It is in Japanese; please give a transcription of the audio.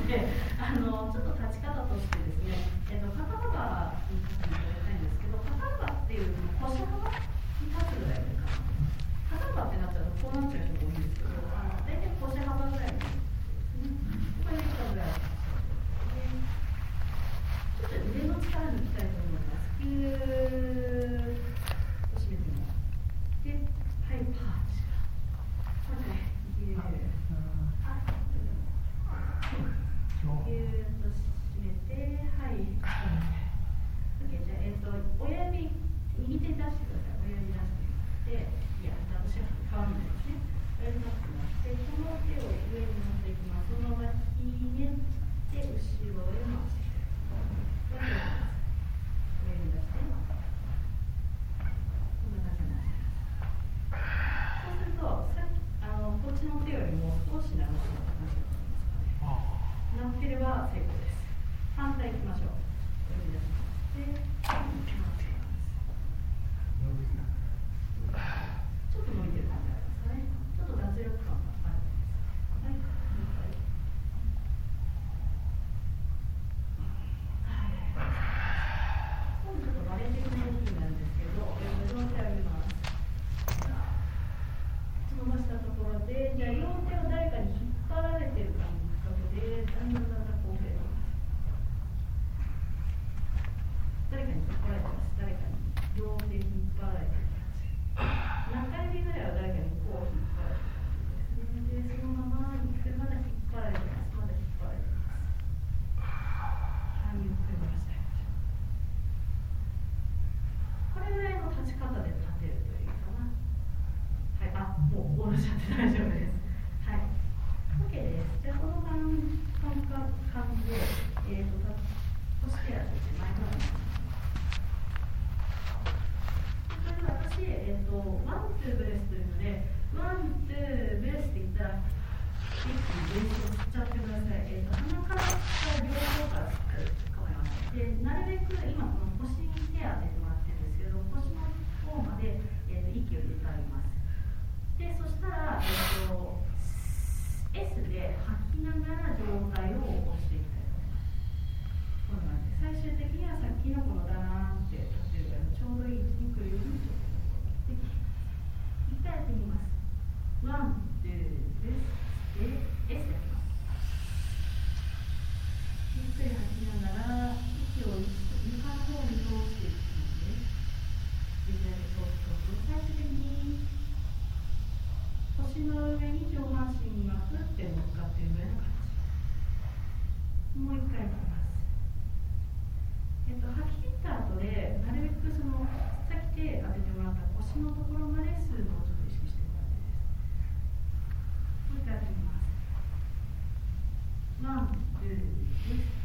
で、ちょっと立ち方としてですね、肩幅に立っていただきたいんですけど、肩幅っていう腰幅に立つぐらいでいいかな。肩幅ってなっちゃうとこうなっちゃう人が多いんですけど、大体腰幅ぐらいですね。これいいかぐらい。ちょっと腕の力抜きたいと思います。ぎゅーっと締めてみます。で、はい、パーチ。ぎゅーっと締めて、はい。OK、じゃあ、親指、右手出してください。親指出して、いや、私は変わらないですね。親指出してもらって、この手を上に持っていきます。そのままひねって、後ろへ回して。上に出して、こんな感じになります。そうすると、こっちの手よりも少し長くなってますかね。なければ成功です。反対いきましょう。上に出して、ちょっと伸びてる感じありますかね。ちょっと脱力感があるんです。はい、もう一回。今度ちょっとバレエ的な動きになるんですけど、両手を上げます。伸ばしたところで、じゃあ両手を誰かに引っ張られてる感覚で、だんだんこう増えてます。誰かに引っ張られてます。誰かに両手引っ張られてる感じ。中指ぐらいは誰かにこう引っ張られてる感じですね。で、そのままゆっくりまだ引っ張られてます。まだ引っ張られてます。はい、ゆっくり回してあげましょう。これぐらいの立ち方で立てるといいかな。はい、もう下ろしちゃって大丈夫です。はい、OK です。じゃあこの感じで、腰ケアとして前の方に。それで私、ワン、ツーブレスというので、ワン、ツーブレスって言ったら、一気にベースを吸っちゃってください。鼻から吸った両方から吸って構いません。で、なるべく今この腰に手当ててもらってるんですけど、腰の方まで、息を入れてあげます。で、そしたら、S で吐きながら上体を起こしていきたいと思います。こんな感じで、最終的にはさっきのこのダラーンって立ってるぐらいのちょうどいい位置に来るようにちょっと一回やってみます。ワン、ツー、で、S やります。ゆっくり吐きながら、息を床の方に通していく感じです。最終的に腰の上に上半身がふって乗っかっているぐらいの感じ。もう一回いきます。吐き切った後で、なるべくそのさっき手当ててもらった腰のところまで吸うのをちょっと意識していく感じです。もう一回やってみます。ワン、ツー、です。